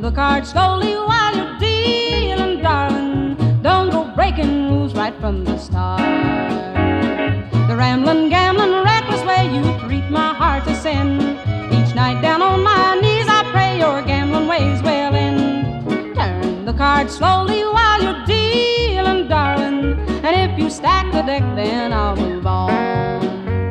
the cards slowly while you're dealing, darling. Don't go breaking rules right from the start. The rambling, gambling, reckless way you treat my heart's a sin. Each night down on my knees I pray your gambling ways will end. Turn the cards slowly while you're dealing, darling. And if you stack the deck, then I'll move on.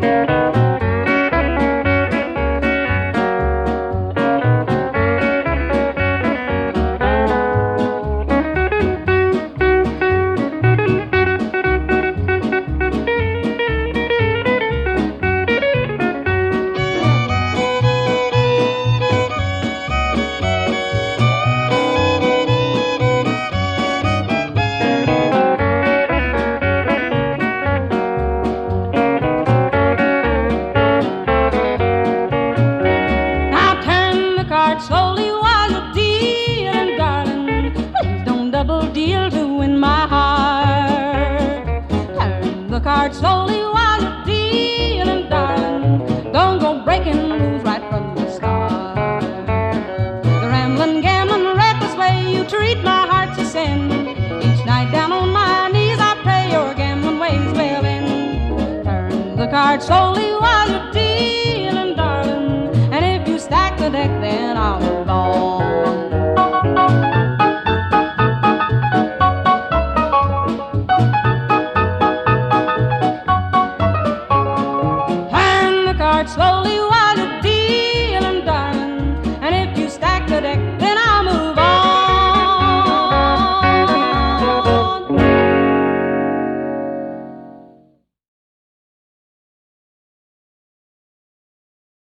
Slowly while you're dealing, darling. Please don't double deal to win my heart. Turn the card slowly while you're dealing, darling. Don't go breaking rules right from the start. The rambling, gambling, reckless way you treat my heart's a sin. Each night down on my knees I pray your gambling ways will end. Turn the card slowly while you're dealing, darling. And if you stack the deck,